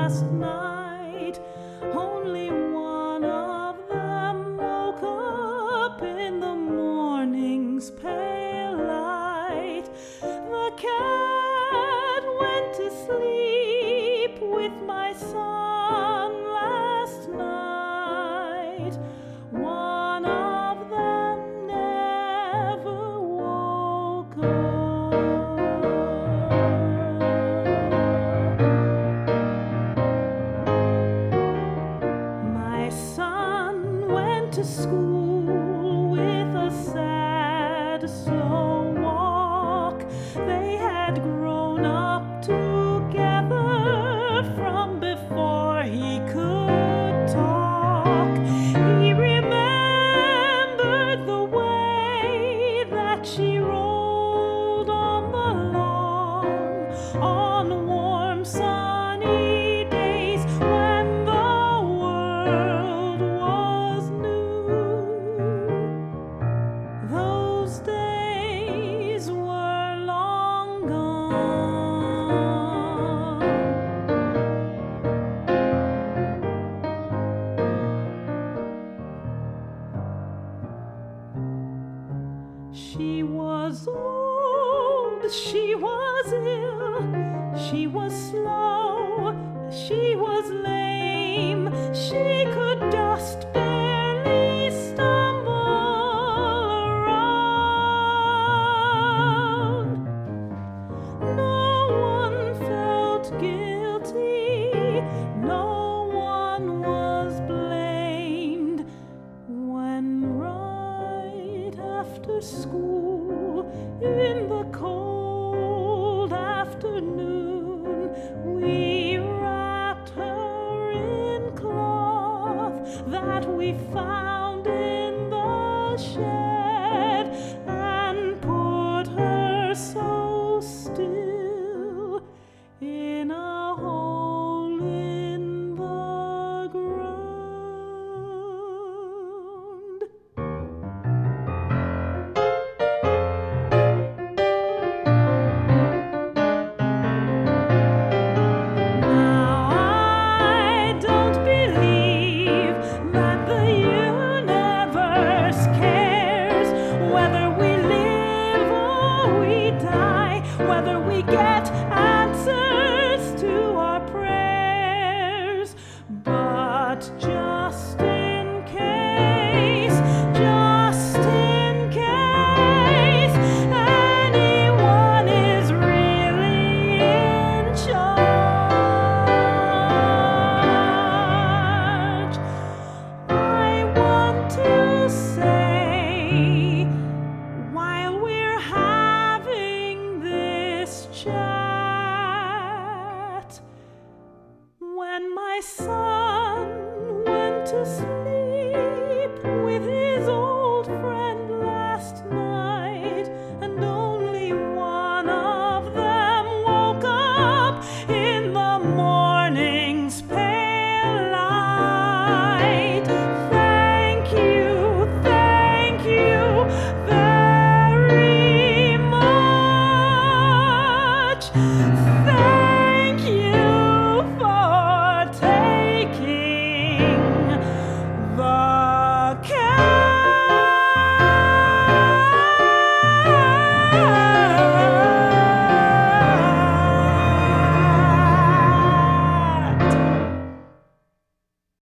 last night. Only one of them woke up in the morning's pale light. The cat went to sleep with my son last night. One of them never woke up. My son went to school with a sad, slow walk. They had grown up together from before he could talk. He remembered the way that she rolled on the lawn on warm sunny days when the world was new. Those days were long gone. She was old, she was ill, she was slow, she was lame, she could just barely stumble around. No one felt guilty, no one was blamed when right after school in the cold afternoon we wrapped her in cloth that we found in the shed and put her so still in a hole in the ground. Now I don't believe that the universe cares whether we live or we die, whether we get answers to our prayers. But just in case anyone is really in charge, I want to say, while we're having this chat, when my son